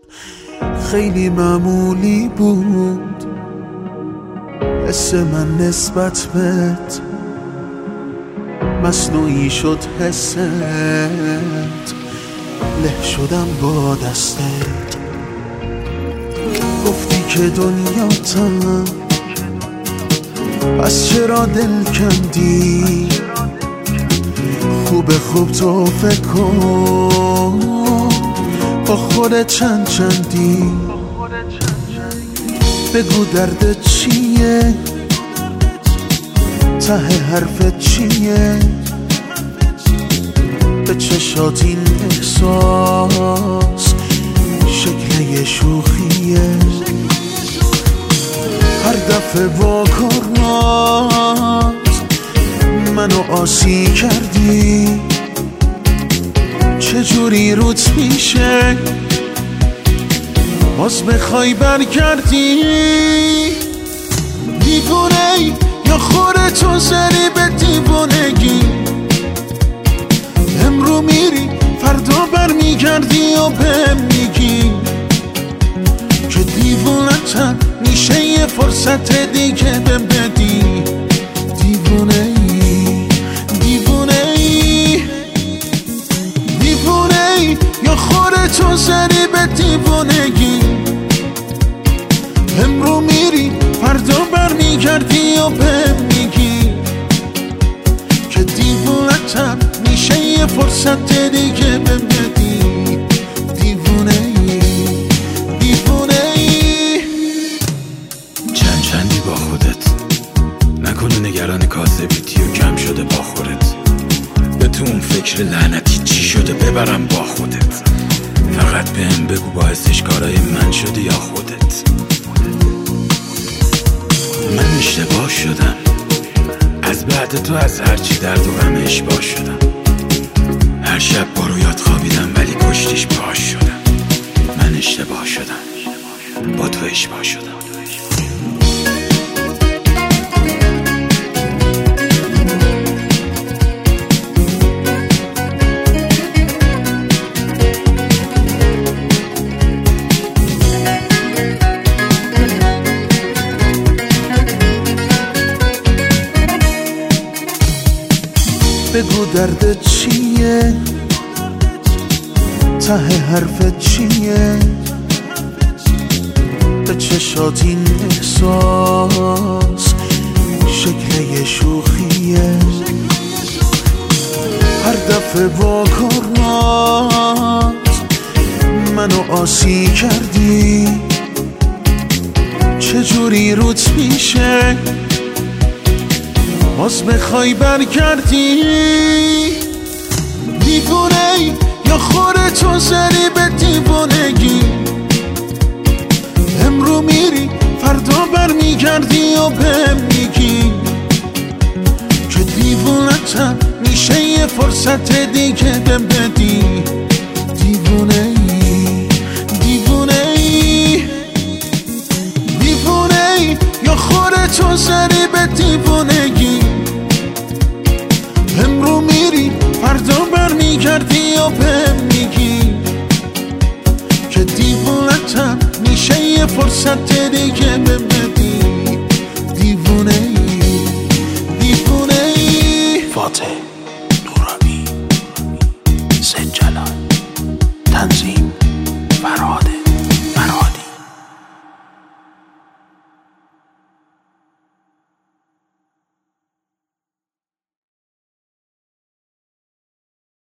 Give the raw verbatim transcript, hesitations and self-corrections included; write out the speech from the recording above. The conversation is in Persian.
خیلی معمولی بود حس من نسبت بهت، مصنوعی شد حست، له شدم با دستت. گفتی که دنیاتم، پس چرا دل کندی؟ خوب خوب تو فکر کن با خودت چند چندی. بگو دردت چیه، ته حرفت چیه؟ به چشات این احساس شکل یه شوخیه. هر دفعه با کارات منو آسی کردی، چجوری روت میشه باز بخوای برگردی؟ دیوونه یا خودتو زنی به دیوونگی؟ امرو میری فردا برمیگردی و بهم میگی که دیوونتم، میشه یه فرصت دیگه بهم بدی. دیوونه ای دیوونه ای دیوونه ای یا خودتو زنی به دیوونگی؟ امرو میری فردا برمیگردی و بهم میگی که دیوونتم، میشه یه فرصت دیگه بهم بدی. دیوونه ای دیوونه ای چند چندی با خودت، نکنه نگران کاسه بیتی و کم شده با خودت. به تو اون فکر لعنتی چی شده ببرم با خودت. فقط بهم بگو باعثش کارای من شدی یا خودت. من اشتباه شدم، از بعد تو از هرچی درد و غم اشباه شدم. هر شب با رویات خوابیدم ولی پشتش پاش شدم. من اشتباه شدم، با تو اشباه شدم. بگو دردت چیه، ته حرفت چیه؟ به چشات این احساس شکل یه شوخیه. هر دفعه با کارات منو آسی کردی، چجوری روت میشه باز بخوای برگردی؟ دیوونه یا خودتو زنی به دیوونگی؟ امرو میری فردا برمیگردی و بهم میگی که دیوونتم، میشه یه فرصت دیگه بهم بدی. دیوونه ای دیوونه ای دیوونه ای یا خودتو زنی به دیوونگی؟ امرو میری فردا برمیگردی و بهم میگی که دیوونتم، میشه یه فرصت دیگه بهم